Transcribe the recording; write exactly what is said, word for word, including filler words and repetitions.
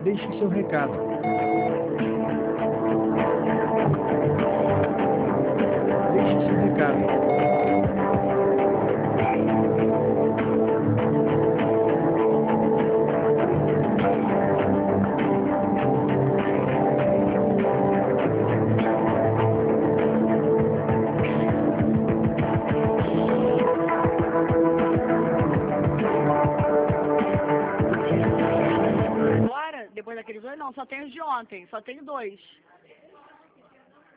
Deixe seu recado. Deixe seu recado. Agora, depois daqueles dois, não, só tenho os de ontem, só tenho dois.